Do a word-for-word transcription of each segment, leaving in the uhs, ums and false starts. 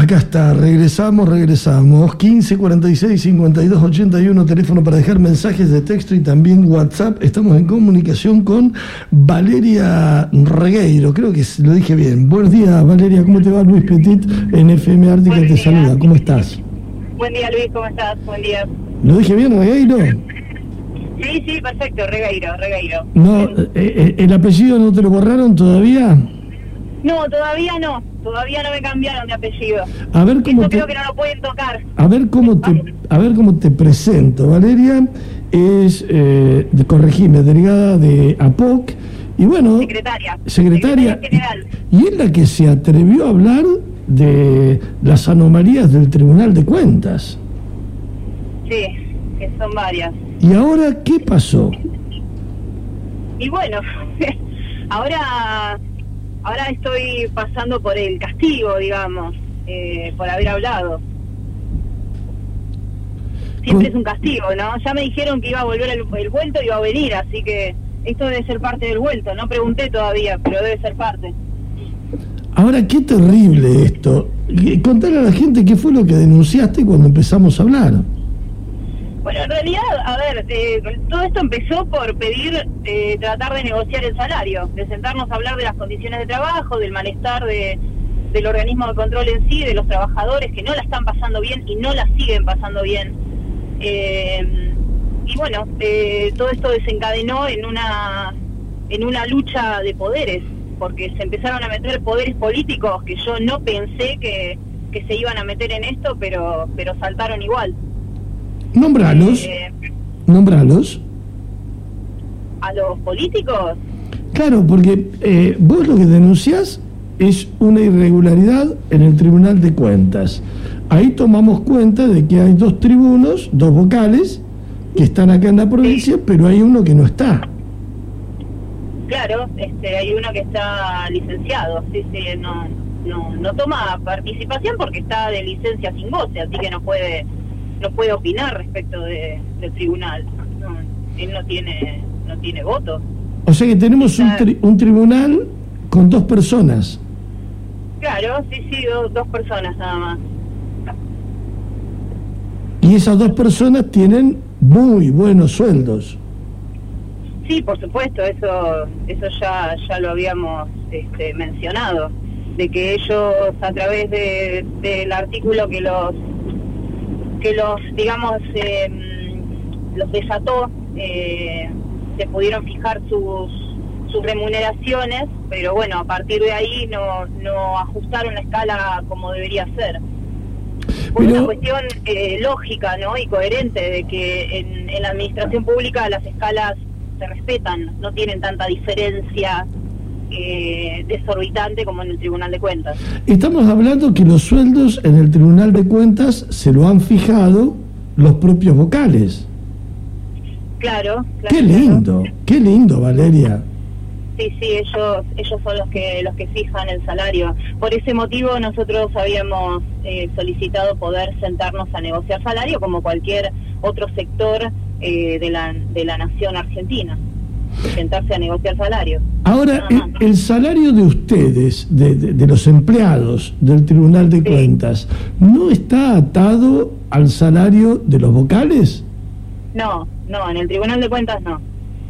Acá está, regresamos, regresamos. quince cuarenta y seis cincuenta y dos ochenta y uno, teléfono para dejar mensajes de texto y también WhatsApp. Estamos en comunicación con Valeria Regueiro, creo que lo dije bien. Buenos días, Valeria, ¿cómo te va? Luis Petit en F M Ártica te día. Saluda, ¿cómo estás? Buen día, Luis, ¿cómo estás? Buen día. ¿Lo dije bien, Regueiro? Sí, sí, perfecto, Regueiro, Regueiro. No, eh, ¿el apellido no te lo borraron todavía? No, todavía no, todavía no me cambiaron de apellido. A ver cómo Eso te... creo que no lo pueden tocar. A ver cómo te, a ver cómo te presento. Valeria es, eh, de, corregime, delegada de A P O C y bueno... Secretaria. Secretaria. Secretaria general. Y es la que se atrevió a hablar de las anomalías del Tribunal de Cuentas. Sí, que son varias. ¿Y ahora qué pasó? Y bueno, ahora... Ahora estoy pasando por el castigo, digamos, eh, por haber hablado. Siempre es un castigo, ¿no? Ya me dijeron que iba a volver el, el vuelto y iba a venir, así que esto debe ser parte del vuelto. No pregunté todavía, pero debe ser parte. Ahora, qué terrible esto. Contale a la gente qué fue lo que denunciaste cuando empezamos a hablar. Bueno, en realidad, a ver, eh, todo esto empezó por pedir, eh, tratar de negociar el salario, de sentarnos a hablar de las condiciones de trabajo, del malestar de, del organismo de control en sí, de los trabajadores que no la están pasando bien y no la siguen pasando bien. Eh, y bueno, eh, todo esto desencadenó en una, en una lucha de poderes, porque se empezaron a meter poderes políticos que yo no pensé que, que se iban a meter en esto, pero, pero saltaron igual. Nombralos, eh, nombralos. ¿A los políticos? Claro, porque eh, vos lo que denunciás es una irregularidad en el Tribunal de Cuentas. Ahí tomamos cuenta de que hay dos tribunos, dos vocales, que están acá en la provincia, sí, pero hay uno que no está. Claro, este, hay uno que está licenciado, sí, sí, no, no, no toma participación porque está de licencia sin goce, así que no puede... no puede opinar respecto de, del tribunal. No, él no tiene no tiene voto. O sea que tenemos un, tri un tribunal con dos personas. Claro, sí, sí, do dos personas nada más. Y esas dos personas tienen muy buenos sueldos. Sí, por supuesto, eso eso ya ya lo habíamos este, mencionado, de que ellos a través de del artículo que los que los, digamos, eh, los desató, eh, se pudieron fijar sus, sus remuneraciones, pero bueno, a partir de ahí no, no ajustaron la escala como debería ser. Por pero... una cuestión eh, lógica, ¿no? Y coherente, de que en, en la administración pública las escalas se respetan, no tienen tanta diferencia Eh, desorbitante como en el Tribunal de Cuentas. Estamos hablando que los sueldos en el Tribunal de Cuentas se lo han fijado los propios vocales. Claro, claro. Qué lindo, claro. Qué lindo, Valeria. Sí, sí, ellos ellos son los que los que fijan el salario. Por ese motivo nosotros habíamos eh, solicitado poder sentarnos a negociar salario como cualquier otro sector eh, de la de la nación argentina. Sentarse a negociar salario. Ahora, el, el salario de ustedes, de, de, de los empleados del Tribunal de sí. Cuentas, ¿no está atado al salario de los vocales? No, no, en el Tribunal de Cuentas no.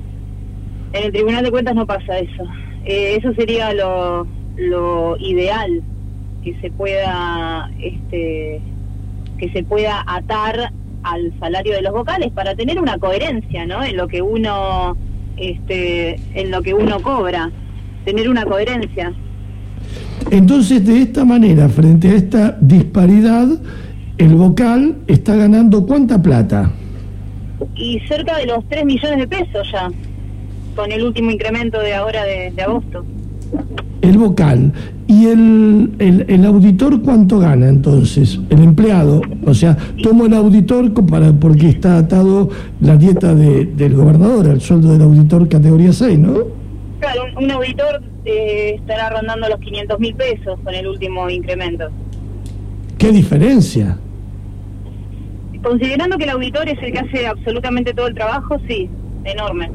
En el Tribunal de Cuentas no pasa eso. Eh, eso sería lo, lo ideal, que se pueda, este, que se pueda atar al salario de los vocales para tener una coherencia, ¿no? En lo que uno Este, en lo que uno cobra, tener una coherencia. Entonces, de esta manera, frente a esta disparidad, el vocal está ganando ¿cuánta plata? Y cerca de los tres millones de pesos ya, con el último incremento de ahora de, de agosto. El vocal. ¿Y el, el, el auditor cuánto gana entonces? El empleado. O sea, tomo el auditor para porque está atado la dieta de, del gobernador, el sueldo del auditor categoría seis, ¿no? Claro, un, un auditor eh, estará rondando los quinientos mil pesos con el último incremento. ¿Qué diferencia? Considerando que el auditor es el que hace absolutamente todo el trabajo, sí, enorme.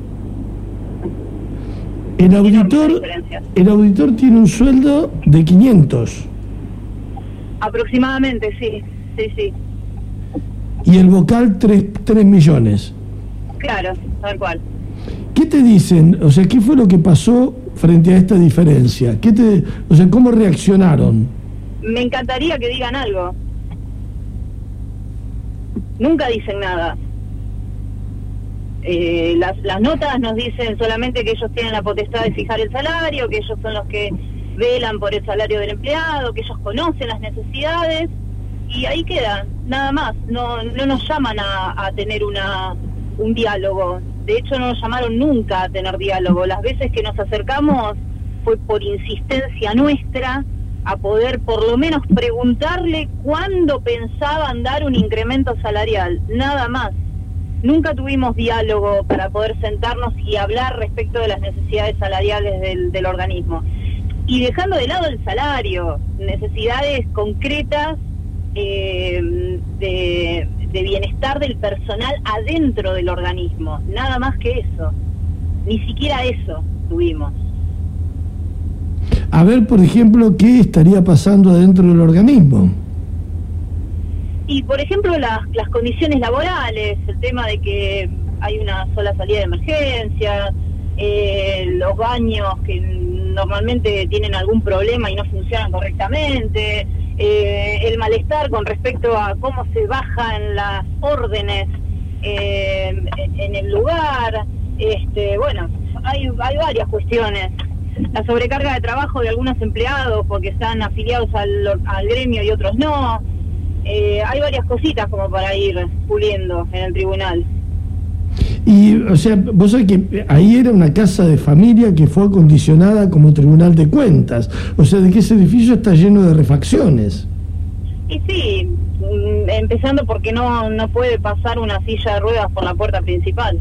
El auditor, el auditor tiene un sueldo de quinientos. Aproximadamente, sí, sí, sí. Y el vocal, tres, tres millones. Claro, tal cual. ¿Qué te dicen? O sea, ¿qué fue lo que pasó frente a esta diferencia? ¿Qué te, o sea, ¿cómo reaccionaron? Me encantaría que digan algo. Nunca dicen nada. Eh, las, las notas nos dicen solamente que ellos tienen la potestad de fijar el salario, que ellos son los que velan por el salario del empleado, que ellos conocen las necesidades, y ahí queda, nada más. No, no nos llaman a, a tener una un diálogo. De hecho, no nos llamaron nunca a tener diálogo. Las veces que nos acercamos fue por insistencia nuestra a poder por lo menos preguntarle cuándo pensaban dar un incremento salarial, nada más. Nunca tuvimos diálogo para poder sentarnos y hablar respecto de las necesidades salariales del, del organismo. Y dejando de lado el salario, necesidades concretas eh, de, de bienestar del personal adentro del organismo, nada más que eso. Ni siquiera eso tuvimos. A ver, por ejemplo, ¿qué estaría pasando adentro del organismo? Y, por ejemplo, las, las condiciones laborales, el tema de que hay una sola salida de emergencia, eh, los baños que normalmente tienen algún problema y no funcionan correctamente, eh, el malestar con respecto a cómo se bajan las órdenes eh, en el lugar, este, bueno, hay, hay varias cuestiones. La sobrecarga de trabajo de algunos empleados porque están afiliados al, al gremio y otros no. Eh, hay varias cositas como para ir puliendo en el tribunal. Y, o sea, vos sabés que ahí era una casa de familia que fue acondicionada como tribunal de cuentas. O sea, de que ese edificio está lleno de refacciones. Y sí, empezando porque no, no puede pasar una silla de ruedas por la puerta principal.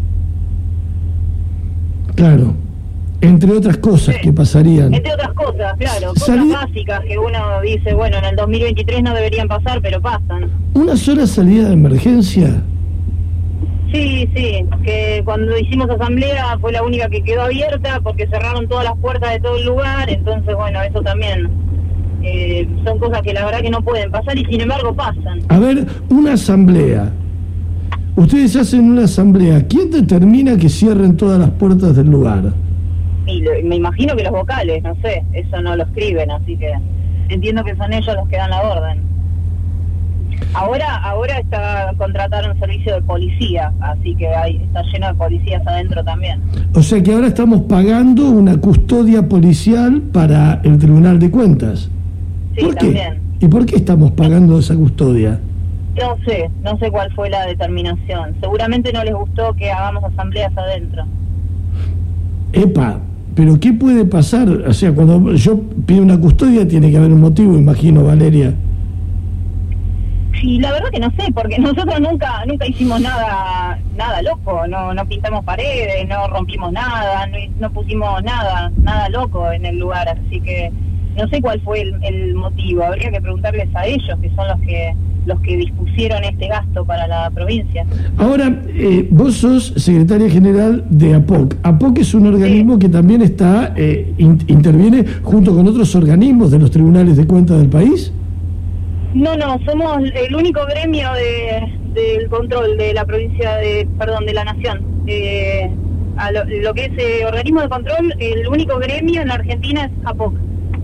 Claro. Entre otras cosas sí, que pasarían. Entre otras cosas, claro. Cosas Salí... básicas que uno dice, bueno, en el dos mil veintitrés no deberían pasar, pero pasan. ¿Una sola salida de emergencia? Sí, sí. Que cuando hicimos asamblea fue la única que quedó abierta porque cerraron todas las puertas de todo el lugar. Entonces, bueno, eso también eh, son cosas que la verdad que no pueden pasar y sin embargo pasan. A ver, una asamblea. Ustedes hacen una asamblea. ¿Quién determina que cierren todas las puertas del lugar? Y lo, me imagino que los vocales, no sé, eso no lo escriben, así que entiendo que son ellos los que dan la orden. Ahora ahora está contrataron servicio de policía, así que hay, está lleno de policías adentro también. O sea que ahora estamos pagando una custodia policial para el Tribunal de Cuentas. Sí, ¿Por qué? También. ¿Y por qué estamos pagando esa custodia? No sé, no sé cuál fue la determinación. Seguramente no les gustó que hagamos asambleas adentro. Epa, pero ¿qué puede pasar? O sea, cuando yo pido una custodia tiene que haber un motivo, imagino, Valeria. Sí, la verdad que no sé, porque nosotros nunca nunca hicimos nada nada loco, no no pintamos paredes, no rompimos nada, no, no pusimos nada nada loco en el lugar, así que no sé cuál fue el, el motivo. Habría que preguntarles a ellos, que son los que los que dispusieron este gasto para la provincia. Ahora, eh, vos sos secretaria general de A P O C. A P O C es un organismo sí. que también está eh, in, interviene junto con otros organismos de los tribunales de cuentas del país. No, no, somos el único gremio de, del control de la provincia, de perdón, de la nación. Eh, a lo, lo que es eh, organismo de control, el único gremio en la Argentina es A P O C.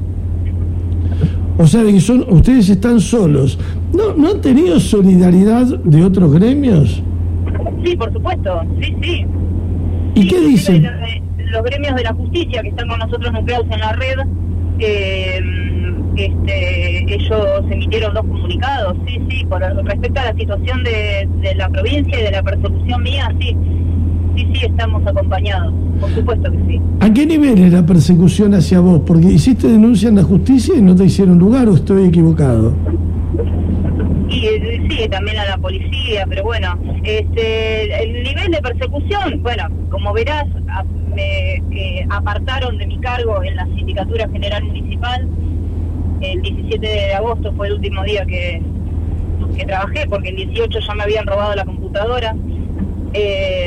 O sea, que son, ustedes están solos. ¿No, ¿No han tenido solidaridad de otros gremios? Sí, por supuesto, sí, sí. ¿Y sí, qué dicen? Los, los gremios de la justicia que están con nosotros nucleados en la red, eh, este, ellos emitieron dos comunicados, sí, sí, por respecto a la situación de, de la provincia y de la persecución mía, sí. Sí, sí, estamos acompañados, por supuesto que sí. ¿A qué nivel es la persecución hacia vos? Porque hiciste denuncia en la justicia y no te hicieron lugar, ¿o estoy equivocado? Y sí, también a la policía, pero bueno, este, el nivel de persecución, bueno, como verás, a, me eh, apartaron de mi cargo en la Sindicatura General Municipal. El diecisiete de agosto fue el último día que, que trabajé, porque el dieciocho ya me habían robado la computadora. Eh,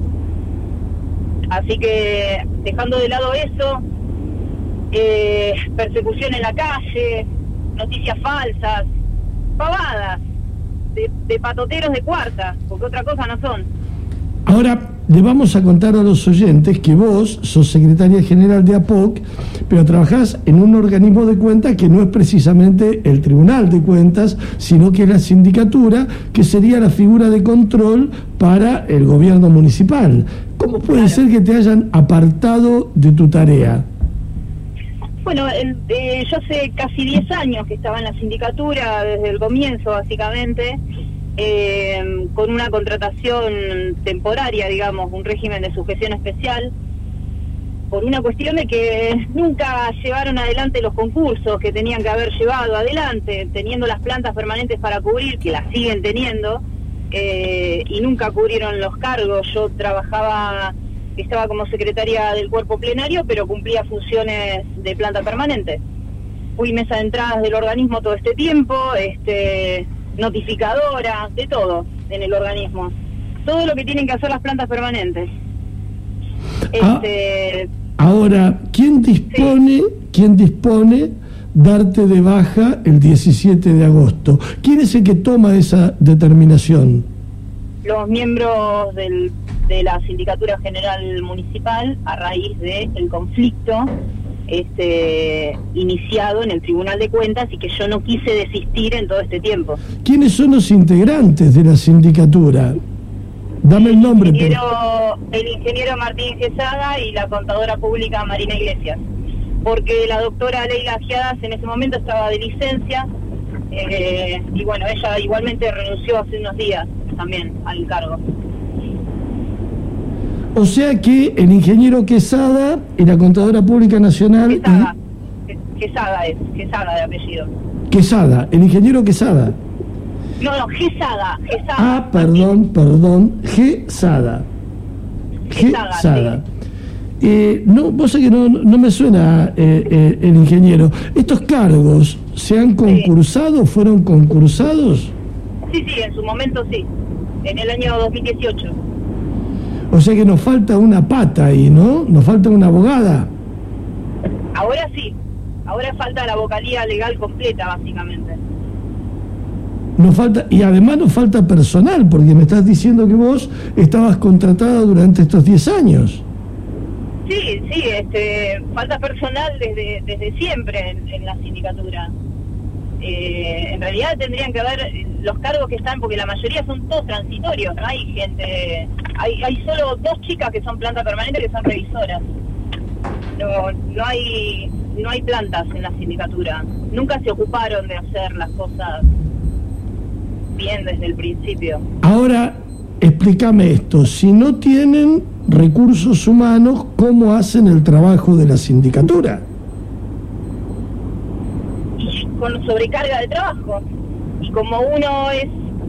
Así que, dejando de lado eso, eh, persecución en la calle, noticias falsas, pavadas, de, de patoteros de cuarta, porque otra cosa no son. Ahora, le vamos a contar a los oyentes que vos sos secretaria general de A P O C, pero trabajás en un organismo de cuentas que no es precisamente el Tribunal de Cuentas, sino que es la sindicatura, que sería la figura de control para el gobierno municipal. ¿Cómo puede claro. ser que te hayan apartado de tu tarea? Bueno, el, eh, yo hace casi diez años que estaba en la sindicatura, desde el comienzo básicamente, eh, con una contratación temporaria, digamos, un régimen de sujeción especial, por una cuestión de que nunca llevaron adelante los concursos que tenían que haber llevado adelante, teniendo las plantas permanentes para cubrir, que las siguen teniendo, eh, y nunca cubrieron los cargos. Yo trabajaba... estaba como secretaria del cuerpo plenario, pero cumplía funciones de planta permanente. Fui mesa de entradas del organismo todo este tiempo, este, notificadora, de todo en el organismo. Todo lo que tienen que hacer las plantas permanentes. Este, ah, ahora, ¿quién dispone, sí. quién dispone darte de baja el diecisiete de agosto? ¿Quién es el que toma esa determinación? Los miembros del de la Sindicatura General Municipal, a raíz del conflicto este, iniciado en el Tribunal de Cuentas, y que yo no quise desistir en todo este tiempo. ¿Quiénes son los integrantes de la sindicatura? Dame el nombre. El ingeniero, pero... el ingeniero Martín Quesada y la contadora pública Marina Iglesias, porque la doctora Leila Giadas en ese momento estaba de licencia, eh, y bueno, ella igualmente renunció hace unos días también al cargo. O sea que el ingeniero Quesada y la contadora pública nacional... Quesada, y... Quesada es, Quesada de apellido. Quesada, el ingeniero Quesada. No, no, Quesada, Quesada. Ah, perdón, perdón, Quesada. Quesada. Sí. Eh, no, vos sabés que no, no me suena eh, eh, el ingeniero. ¿Estos cargos se han concursado, sí. fueron concursados? Sí, sí, en su momento sí, en el año dos mil dieciocho. O sea que nos falta una pata ahí, ¿no? Nos falta una abogada. Ahora sí, ahora falta la vocalía legal completa, básicamente. Nos falta, y además nos falta personal, porque me estás diciendo que vos estabas contratada durante estos diez años. Sí, sí, este, falta personal desde, desde siempre en, en la sindicatura. Eh, en realidad tendrían que haber los cargos que están, porque la mayoría son todos transitorios, no hay gente, hay, hay solo dos chicas que son planta permanente, que son revisoras. No, no hay, no hay plantas en la sindicatura. Nunca se ocuparon de hacer las cosas bien desde el principio. Ahora, explícame esto, si no tienen recursos humanos, ¿cómo hacen el trabajo de la sindicatura? Con sobrecarga de trabajo, y como uno es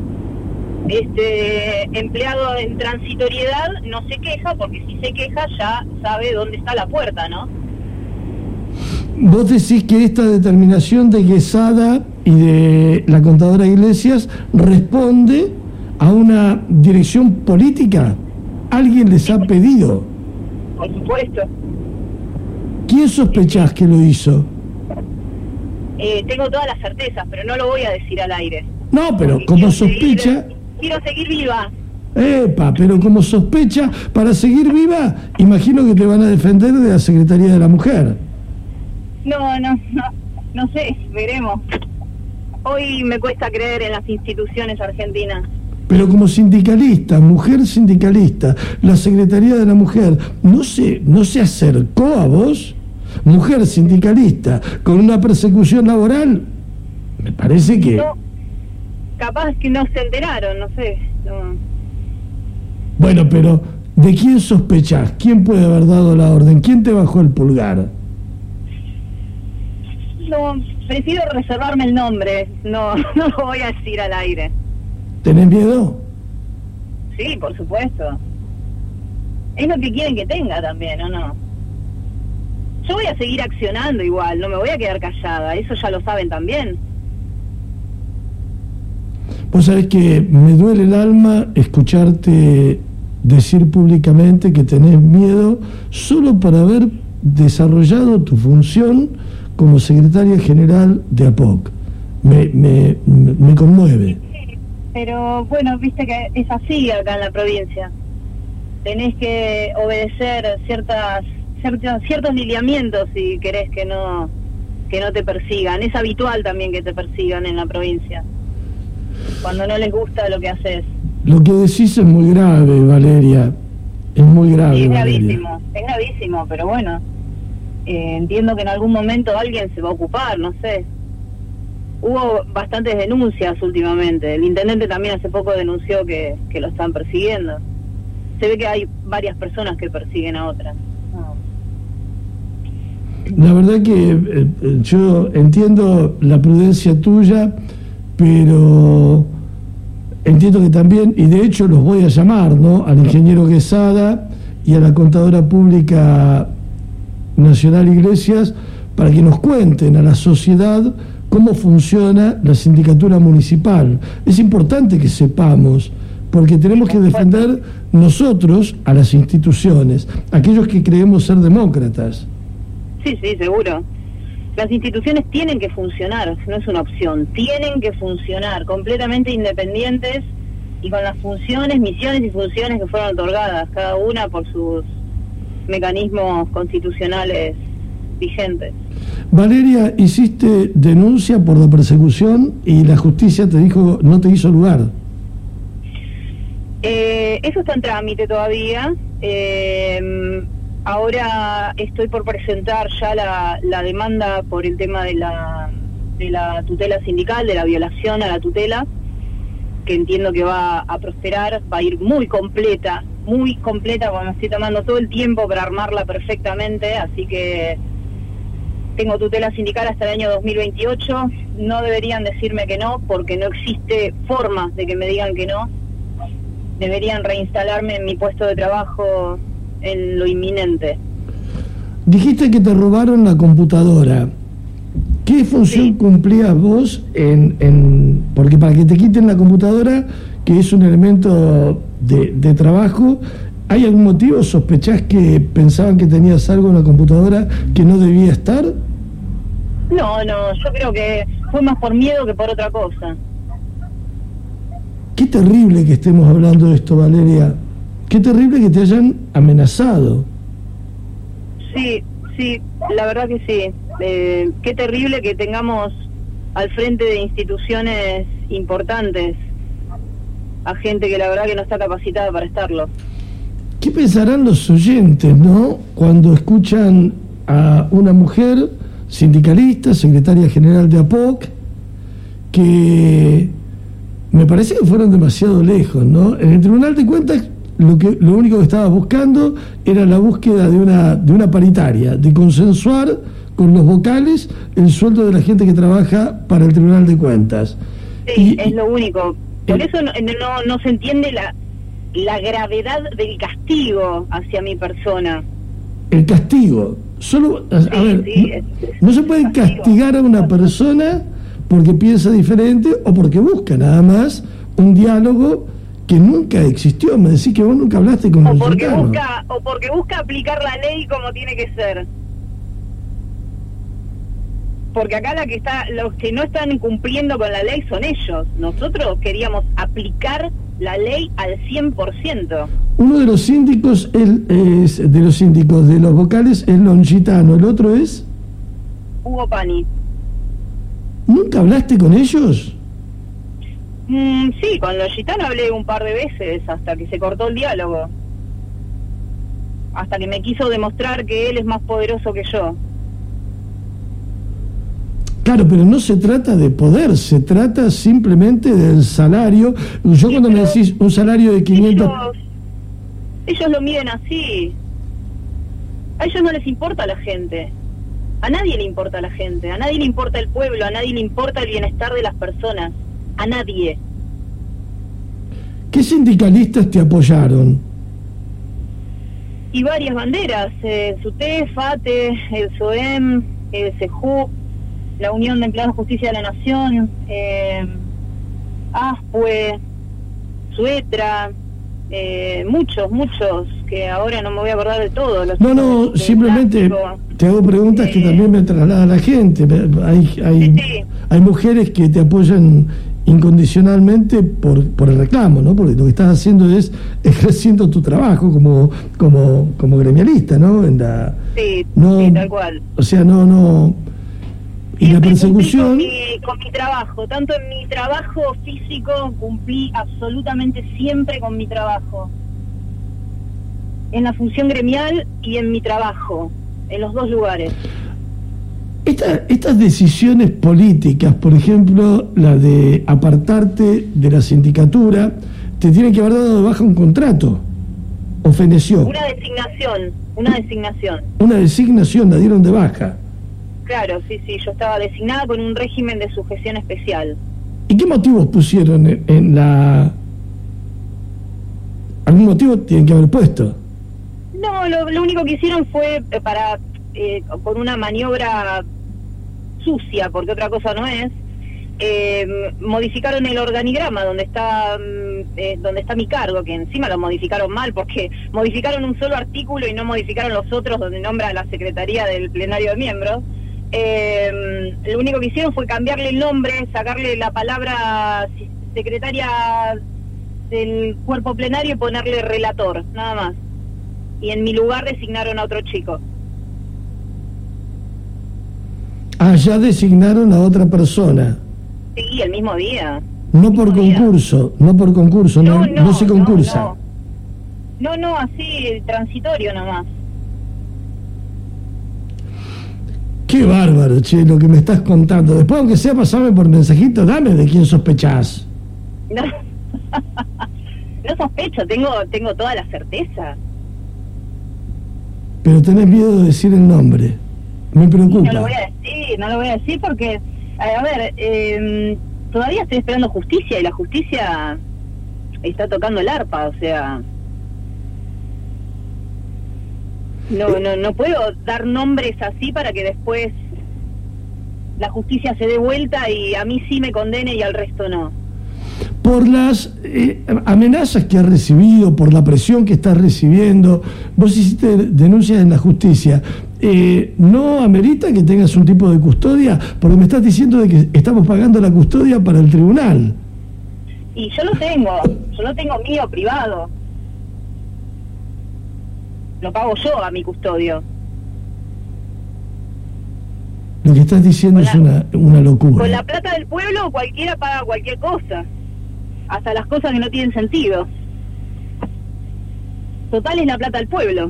este empleado en transitoriedad, no se queja, porque si se queja ya sabe dónde está la puerta, ¿no? Vos decís que esta determinación de Quesada y de la contadora Iglesias responde a una dirección política. ¿Alguien les ha pedido? Por supuesto. ¿Quién sospechás que lo hizo? Eh, tengo todas las certezas, pero no lo voy a decir al aire. No, pero como quiero sospecha... Seguir, quiero seguir viva. Epa, pero como sospecha, para seguir viva, imagino que te van a defender de la Secretaría de la Mujer. No, no, no, no sé, veremos. Hoy me cuesta creer en las instituciones argentinas. Pero como sindicalista, mujer sindicalista, la Secretaría de la Mujer, ¿no se, no se acercó a vos? Mujer sindicalista, con una persecución laboral, me parece que... No, capaz que no se enteraron, no sé. No. Bueno, pero ¿de quién sospechás? ¿Quién puede haber dado la orden? ¿Quién te bajó el pulgar? No, prefiero reservarme el nombre, no, no lo voy a decir al aire. ¿Tenés miedo? Sí, por supuesto. Es lo que quieren que tenga también, ¿o no? Yo voy a seguir accionando igual, no me voy a quedar callada, eso ya lo saben también. Vos sabés que me duele el alma escucharte decir públicamente que tenés miedo solo por haber desarrollado tu función como secretaria general de A P O C. me, me, me conmueve. Sí, pero bueno, viste que es así acá en la provincia. Tenés que obedecer ciertas, ciertos, ciertos lineamientos si querés que no, que no te persigan. Es habitual también que te persigan en la provincia, cuando no les gusta lo que haces. Lo que decís es muy grave, Valeria. Es muy grave. Sí, es Valeria. gravísimo, es gravísimo, pero bueno, eh, entiendo que en algún momento alguien se va a ocupar, no sé. Hubo bastantes denuncias últimamente. El intendente también hace poco denunció que, que lo están persiguiendo. Se ve que hay varias personas que persiguen a otras. No. La verdad que eh, yo entiendo la prudencia tuya, pero entiendo que también, y de hecho los voy a llamar, ¿no?, al ingeniero Quesada y a la contadora pública Nacional Iglesias para que nos cuenten a la sociedad cómo funciona la sindicatura municipal. Es importante que sepamos, porque tenemos que defender nosotros a las instituciones, aquellos que creemos ser demócratas. Sí, sí, seguro. Las instituciones tienen que funcionar, no es una opción, tienen que funcionar completamente independientes y con las funciones, misiones y funciones que fueron otorgadas, cada una por sus mecanismos constitucionales vigentes. Valeria, hiciste denuncia por la persecución y la justicia te dijo no te hizo lugar. Eh, eso está en trámite todavía. Eh, ahora estoy por presentar ya la, la demanda por el tema de la, de la tutela sindical, de la violación a la tutela, que entiendo que va a prosperar, va a ir muy completa, muy completa, porque me estoy tomando todo el tiempo para armarla perfectamente, así que tengo tutela sindical hasta el año dos mil veintiocho. No deberían decirme que no, porque no existe forma de que me digan que no. Deberían reinstalarme en mi puesto de trabajo en lo inminente. Dijiste que te robaron la computadora. ¿Qué función Sí. cumplías vos en, en...? Porque para que te quiten la computadora, que es un elemento de, de trabajo, ¿hay algún motivo? ¿Sospechás que pensaban que tenías algo en la computadora que no debía estar? No, no, yo creo que fue más por miedo que por otra cosa. Qué terrible que estemos hablando de esto, Valeria. Qué terrible que te hayan amenazado. Sí, sí, la verdad que sí. Eh, qué terrible que tengamos al frente de instituciones importantes a gente que la verdad que no está capacitada para estarlo. ¿Qué pensarán los oyentes, no?, cuando escuchan a una mujer sindicalista, secretaria general de A P O C, que me parece que fueron demasiado lejos, ¿no? En el Tribunal de Cuentas lo que lo único que estaba buscando era la búsqueda de una de una paritaria, de consensuar con los vocales el sueldo de la gente que trabaja para el Tribunal de Cuentas. Sí, Y, es lo único. Por eh, eso no, no, no se entiende la, la gravedad del castigo hacia mi persona. el castigo. Solo, a, Sí, a ver, sí, no, es- no se puede castigo. castigar a una persona porque piensa diferente o porque busca nada más un diálogo que nunca existió. Me decís que vos nunca hablaste con O los porque gitanos. busca, o porque busca aplicar la ley como tiene que ser. Porque acá la que está, los que no están cumpliendo con la ley son ellos. Nosotros queríamos aplicar la ley al cien por ciento. Uno de los síndicos es, es- de los síndicos de los vocales es Longitano, el otro es... Hugo Pani. ¿Nunca hablaste con ellos? Mm, sí, con los gitanos hablé un par de veces hasta que se cortó el diálogo. Hasta que me quiso demostrar que él es más poderoso que yo. Claro, pero no se trata de poder, se trata simplemente del salario. Yo Sí, cuando me pero decís un salario de quinientos... Ellos, ellos lo miden así. A ellos no les importa la gente. A nadie le importa la gente. A nadie le importa el pueblo. A nadie le importa el bienestar de las personas. A nadie. ¿Qué sindicalistas te apoyaron? Y varias banderas. Eh, SUTE, FATE, el SOEM, el SEJUP, la Unión de Empleados de Justicia de la Nación, eh, ASPUE, SUETRA, eh, muchos, muchos, que ahora no me voy a acordar de todos. Los No, no, de simplemente plástico. te hago preguntas que Eh, también me traslada la gente. Hay, hay, Sí, sí. hay mujeres que te apoyan incondicionalmente por, por el reclamo, ¿no? Porque lo que estás haciendo es ejerciendo tu trabajo como como como gremialista, ¿no? En la, sí, no, sí, tal cual. O sea, no, no... Y Siempre la persecución... Con mi, con mi trabajo, tanto en mi trabajo físico, cumplí absolutamente siempre con mi trabajo. En la función gremial y en mi trabajo, en los dos lugares. Esta, estas decisiones políticas, por ejemplo, la de apartarte de la sindicatura, te tienen que haber dado de baja un contrato, o feneció. Una designación, una designación. Una designación, la dieron de baja. Claro, sí, sí, yo estaba designada con un régimen de sujeción especial. ¿Y qué motivos pusieron en, en la...? ¿Algún motivo tienen que haber puesto? No, lo, lo único que hicieron fue para, eh, con una maniobra sucia, porque otra cosa no es, eh, modificaron el organigrama donde está eh, donde está mi cargo, que encima lo modificaron mal, porque modificaron un solo artículo y no modificaron los otros donde nombra la Secretaría del Plenario de Miembros. Eh, lo único que hicieron fue cambiarle el nombre, sacarle la palabra secretaria del cuerpo plenario y ponerle relator, nada más. Y en mi lugar designaron a otro chico. Ah, ya designaron a otra persona. Sí, el mismo día. No por día. concurso, no por concurso, no, no, no se concursa. No, no, no, no, así, transitorio nomás. Qué bárbaro, che, lo que me estás contando. Después, aunque sea, pasame por mensajito, dame de quién sospechás. No, no sospecho, tengo, tengo toda la certeza. Pero tenés miedo de decir el nombre. Me preocupa. No lo voy a decir, no lo voy a decir porque, a ver, eh, todavía estoy esperando justicia y la justicia está tocando el arpa, o sea... No, no, no puedo dar nombres así para que después la justicia se dé vuelta y a mí sí me condene y al resto no. Por las eh, amenazas que has recibido, por la presión que estás recibiendo, vos hiciste denuncias en la justicia, eh, ¿no amerita que tengas un tipo de custodia? Porque me estás diciendo de que estamos pagando la custodia para el tribunal. Y yo lo tengo, yo lo tengo mío, privado. Lo pago yo a mi custodio. Lo que estás diciendo la, es una, una locura. Con la plata del pueblo cualquiera paga cualquier cosa. Hasta las cosas que no tienen sentido. Total es la plata del pueblo.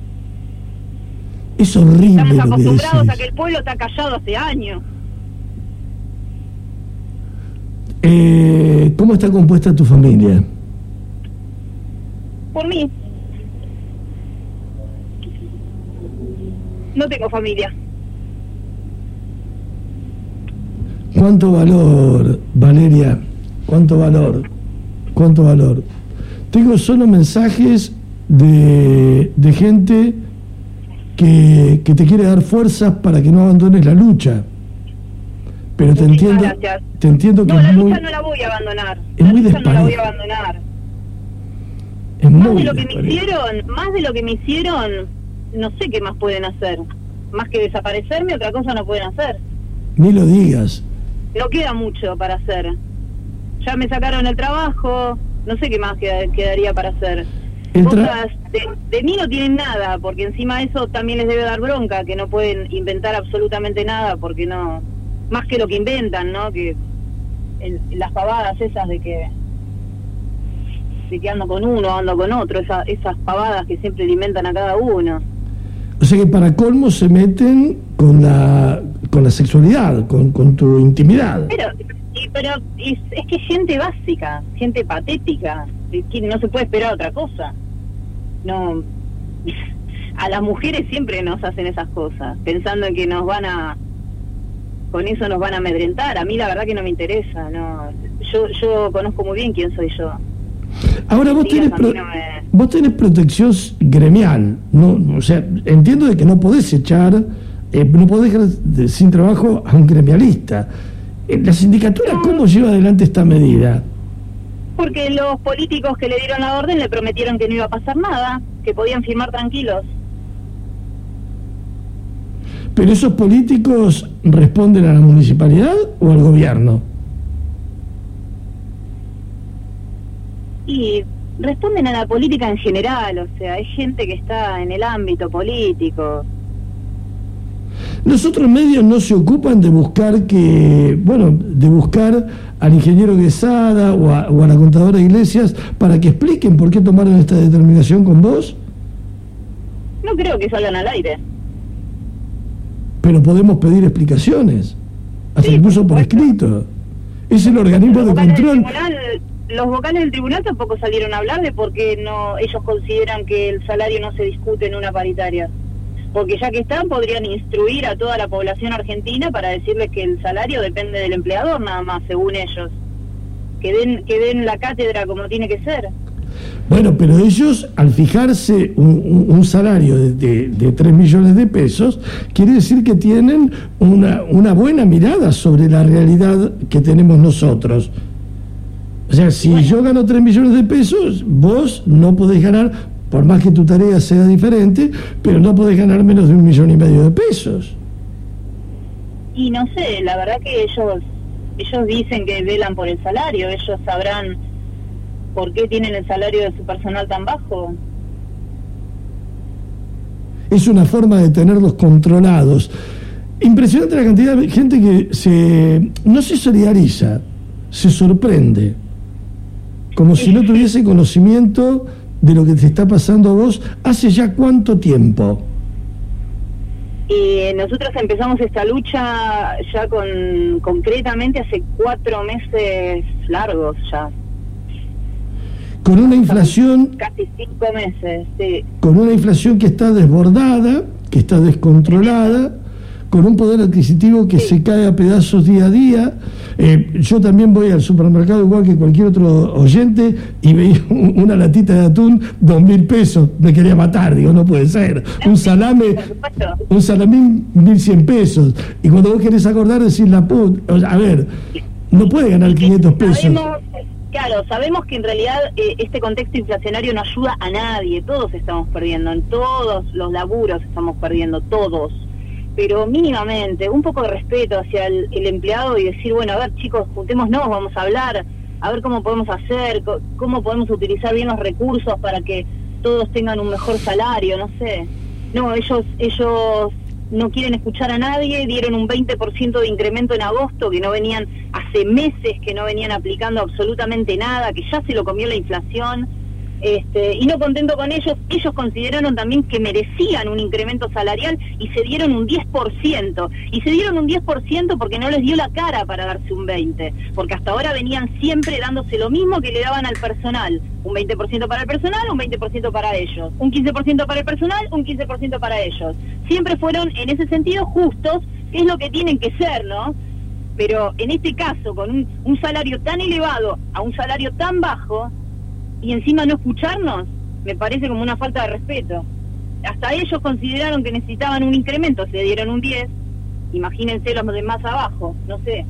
Es horrible. Estamos lo acostumbrados que a que el pueblo está callado hace años. Eh, ¿Cómo está compuesta tu familia? Por mí. No tengo familia. ¿Cuánto valor, Valeria? ¿Cuánto valor? ¿Cuánto valor? Tengo solo mensajes de, de gente que, que te quiere dar fuerzas para que no abandones la lucha. Pero te Muchísimas entiendo, gracias. te entiendo que no, es la muy... lucha no la voy a abandonar. Es la muy lucha no la voy a despareja. abandonar. Es Más muy de lo que me despareja. hicieron, más de lo que me hicieron, no sé qué más pueden hacer. Más que desaparecerme, otra cosa no pueden hacer. Ni lo digas. No queda mucho para hacer. Ya me sacaron el trabajo, no sé qué más queda- quedaría para hacer. El tra- Cosas de, de mí no tienen nada, porque encima eso también les debe dar bronca, que no pueden inventar absolutamente nada, porque no... Más que lo que inventan, ¿no? Que el, las pavadas esas de que... de que ando con uno, ando con otro, esa, esas pavadas que siempre le inventan a cada uno. O sea que para colmo se meten con la con la sexualidad, con, con tu intimidad. Pero, y, pero es, es que gente básica, gente patética, que no se puede esperar otra cosa. No, a las mujeres siempre nos hacen esas cosas, pensando en que nos van a, con eso nos van a amedrentar. A mí la verdad que no me interesa, no. Yo, yo conozco muy bien quién soy yo. Ahora vos Sí, tenés, a pro- mí no me- vos tenés protección gremial, no, o sea, entiendo de que no podés echar, eh, no podés dejar de- sin trabajo a un gremialista. Eh, ¿La sindicatura cómo lleva adelante esta medida? Porque los políticos que le dieron la orden le prometieron que no iba a pasar nada, que podían firmar tranquilos. ¿Pero esos políticos responden a la municipalidad o al gobierno? Y responden a la política en general, o sea, hay gente que está en el ámbito político. Los otros medios no se ocupan de buscar que, bueno, de buscar al ingeniero Quesada o a, o a la contadora Iglesias para que expliquen por qué tomaron esta determinación con vos. No creo que salgan al aire. Pero podemos pedir explicaciones, hasta Sí, incluso por por escrito. Es el organismo los de vocales control. del tribunal, los vocales del tribunal tampoco salieron a hablar de por qué no, ellos consideran que el salario no se discute en una paritaria. Porque ya que están, podrían instruir a toda la población argentina para decirles que el salario depende del empleador nada más, según ellos. Que den, que den la cátedra como tiene que ser. Bueno, pero ellos, al fijarse un, un, un salario de, de, de tres millones de pesos, quiere decir que tienen una, una buena mirada sobre la realidad que tenemos nosotros. O sea, si bueno. yo gano tres millones de pesos, vos no podés ganar, por más que tu tarea sea diferente, pero no podés ganar menos de un millón y medio de pesos. Y no sé, la verdad que ellos, ellos dicen que velan por el salario, ellos sabrán ¿por qué tienen el salario de su personal tan bajo? Es una forma de tenerlos controlados. Impresionante la cantidad de gente que se no se solidariza, se sorprende, como si no tuviese conocimiento de lo que te está pasando a vos. ¿Hace ya cuánto tiempo? Y nosotros empezamos esta lucha ya con concretamente hace cuatro meses largos ya. Con una inflación... Casi cinco meses, sí. Con una inflación que está desbordada, que está descontrolada, con un poder adquisitivo que sí. se cae a pedazos día a día. Eh, yo también voy al supermercado igual que cualquier otro oyente y veía una latita de atún, dos mil pesos, me quería matar, digo, no puede ser. Un salame, un salamín, mil cien pesos. Y cuando vos querés acordar, decís la puta, o sea, a ver, no puede ganar quinientos pesos. Sabemos, claro, sabemos que en realidad eh, este contexto inflacionario no ayuda a nadie, todos estamos perdiendo, en todos los laburos estamos perdiendo, todos. Pero mínimamente, un poco de respeto hacia el, el empleado y decir, bueno, a ver chicos, juntémonos, vamos a hablar, a ver cómo podemos hacer, cómo podemos utilizar bien los recursos para que todos tengan un mejor salario, no sé. No, ellos ellos no quieren escuchar a nadie, dieron un veinte por ciento de incremento en agosto, que no venían, hace meses que no venían aplicando absolutamente nada, que ya se lo comió la inflación. Este, y no contento con ellos, ellos consideraron también que merecían un incremento salarial y se dieron un diez por ciento. Y se dieron un diez por ciento porque no les dio la cara para darse un veinte por ciento. Porque hasta ahora venían siempre dándose lo mismo que le daban al personal. Un veinte por ciento para el personal, un veinte por ciento para ellos. Un quince por ciento para el personal, un quince por ciento para ellos. Siempre fueron, en ese sentido, justos, que es lo que tienen que ser, ¿no? Pero en este caso, con un, un salario tan elevado a un salario tan bajo, y encima no escucharnos, me parece como una falta de respeto. Hasta ellos consideraron que necesitaban un incremento, se dieron un diez, imagínense los de más abajo, no sé.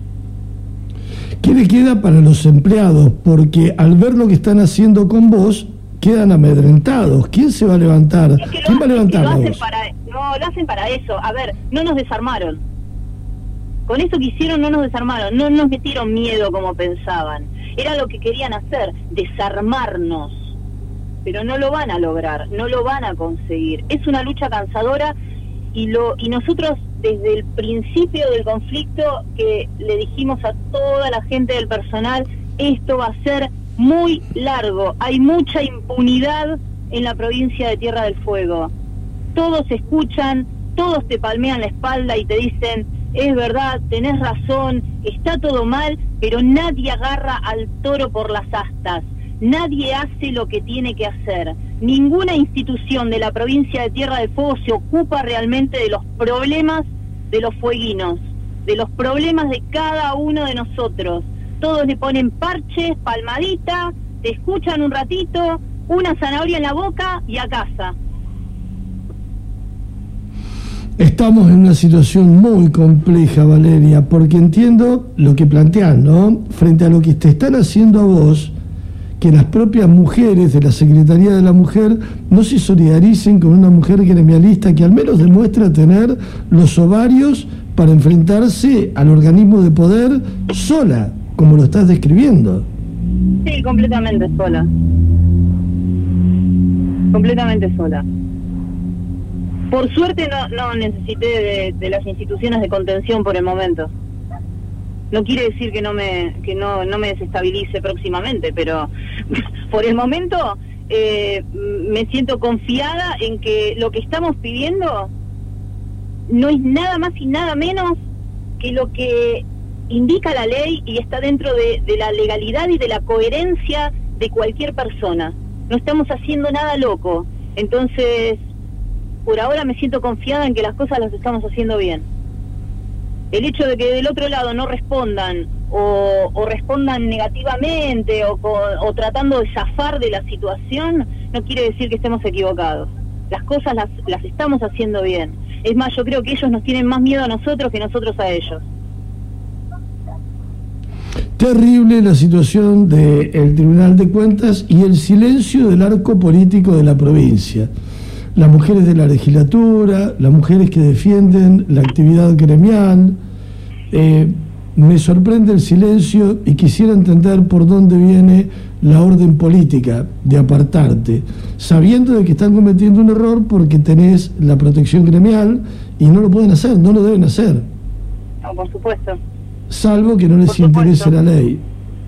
¿Qué le queda para los empleados? Porque al ver lo que están haciendo con vos, quedan amedrentados. ¿Quién se va a levantar? Es que ¿Quién va a levantar lo a hacen vos? para, no, lo hacen para eso. A ver, no nos desarmaron. Con eso que hicieron no nos desarmaron, no nos metieron miedo como pensaban. Era lo que querían hacer, desarmarnos. Pero no lo van a lograr, no lo van a conseguir. Es una lucha cansadora y lo y nosotros desde el principio del conflicto que le dijimos a toda la gente del personal, esto va a ser muy largo. Hay mucha impunidad en la provincia de Tierra del Fuego. Todos escuchan, todos te palmean la espalda y te dicen, es verdad, tenés razón, está todo mal, pero nadie agarra al toro por las astas, nadie hace lo que tiene que hacer. Ninguna institución de la provincia de Tierra del Fuego se ocupa realmente de los problemas de los fueguinos, de los problemas de cada uno de nosotros. Todos le ponen parches, palmadita, te escuchan un ratito, una zanahoria en la boca y a casa. Estamos en una situación muy compleja, Valeria, porque entiendo lo que planteás, ¿no? Frente a lo que te están haciendo a vos, que las propias mujeres de la Secretaría de la Mujer no se solidaricen con una mujer gremialista que al menos demuestra tener los ovarios para enfrentarse al organismo de poder sola, como lo estás describiendo. Sí, completamente sola. Completamente sola. Por suerte no, no necesité de, de las instituciones de contención por el momento. No quiere decir que no me que no, no me desestabilice próximamente, pero por el momento eh, me siento confiada en que lo que estamos pidiendo no es nada más y nada menos que lo que indica la ley y está dentro de, de la legalidad y de la coherencia de cualquier persona. No estamos haciendo nada loco. Entonces, por ahora me siento confiada en que las cosas las estamos haciendo bien. El hecho de que del otro lado no respondan o, o respondan negativamente o, o tratando de zafar de la situación no quiere decir que estemos equivocados. Las cosas las, las estamos haciendo bien. Es más, yo creo que ellos nos tienen más miedo a nosotros que nosotros a ellos. Terrible la situación del Tribunal de Cuentas y el silencio del arco político de la provincia. Las mujeres de la legislatura, las mujeres que defienden la actividad gremial. Eh, me sorprende el silencio y quisiera entender por dónde viene la orden política de apartarte, sabiendo de que están cometiendo un error porque tenés la protección gremial y no lo pueden hacer, no lo deben hacer. No, por supuesto. Salvo que no les interese la ley.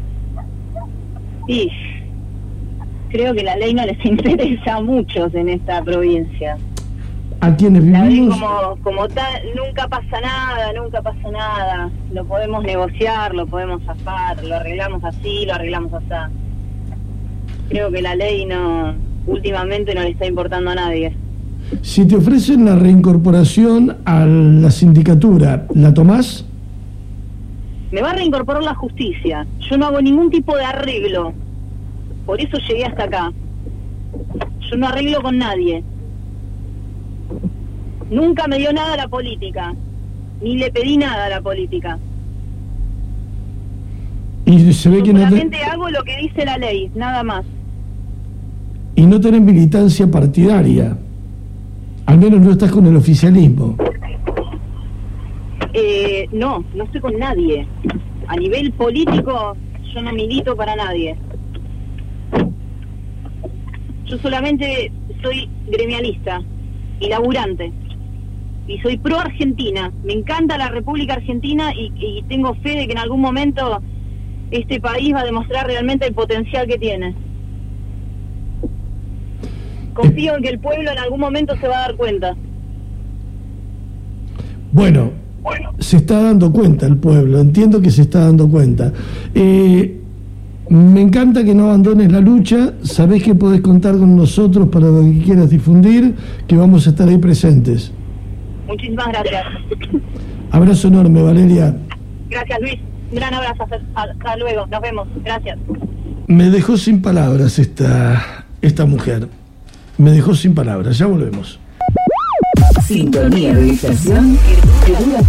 Sí. Creo que la ley no les interesa a muchos en esta provincia. ¿A quienes vivimos? La ley como, como tal, nunca pasa nada, nunca pasa nada. Lo podemos negociar, lo podemos zafar, lo arreglamos así, lo arreglamos así. Creo que la ley no, últimamente no le está importando a nadie. Si te ofrecen la reincorporación a la sindicatura, ¿la tomás? Me va a reincorporar la justicia. Yo no hago ningún tipo de arreglo. Por eso llegué hasta acá. Yo no arreglo con nadie. Nunca me dio nada a la política. Ni le pedí nada a la política. Y se ve Yo que no solamente te... hago lo que dice la ley, nada más. Y no tenés militancia partidaria. Al menos no estás con el oficialismo. Eh, no, no estoy con nadie. A nivel político, yo no milito para nadie. Yo solamente soy gremialista y laburante. Y soy pro Argentina. Me encanta la República Argentina y, y tengo fe de que en algún momento este país va a demostrar realmente el potencial que tiene. Confío en que el pueblo en algún momento se va a dar cuenta. Bueno, bueno. Se está dando cuenta el pueblo, entiendo que se está dando cuenta. Eh... Me encanta que no abandones la lucha, sabés que podés contar con nosotros para lo que quieras difundir, que vamos a estar ahí presentes. Muchísimas gracias. Abrazo enorme, Valeria. Gracias, Luis. Un gran abrazo. Hasta luego. Nos vemos. Gracias. Me dejó sin palabras esta, esta mujer. Me dejó sin palabras. Ya volvemos. Sintonía de estación.